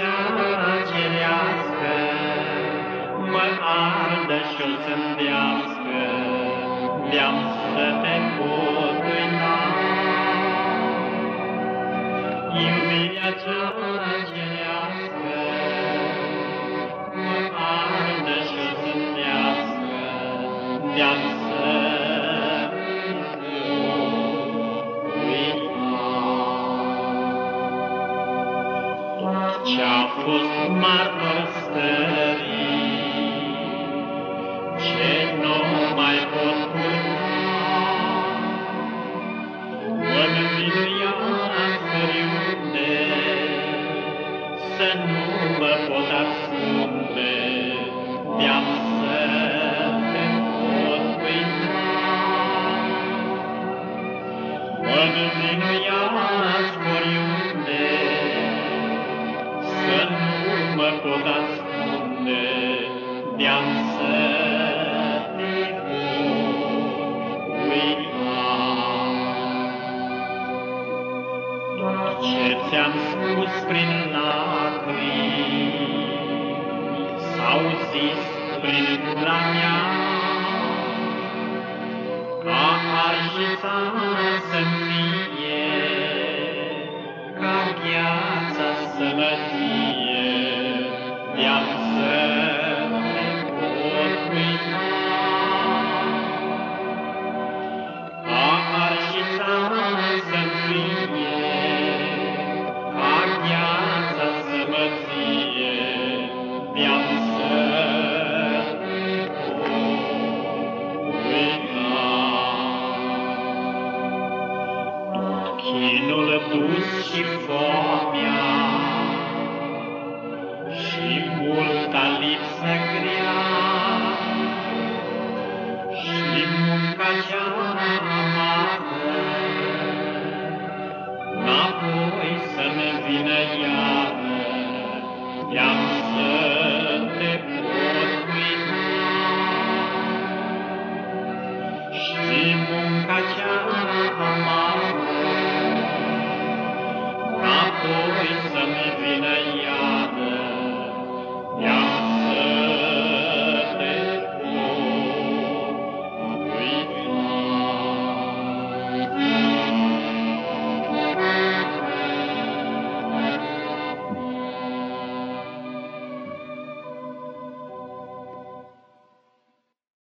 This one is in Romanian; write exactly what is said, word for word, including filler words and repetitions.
cea cerească mă ardă și-o sândească, de-am să te pot uita. Iubirea cea cerească mă ardă și-o sândească, de-am să ce-a fost martor stării, ce nu mai pot purta, mă învinuia oriunde, să nu mă pot ascunde, de-am să te pot uita. Mă învinuia oriunde, să nu mă pot ascunde, de-am să te pot uita. Ce ți-am spus prin lacrimi, s-au zis prin gura mea, ca argița să-mi fie, ca gheața să mă fie, de-am să te pot uita. Ca argița să-mi fie, ca gheața să mă fie, de-am să te pot uita. Tot chinul dus și foamea și multa lipsă grea și munca cea amară, n-apoi să-mi vină ea.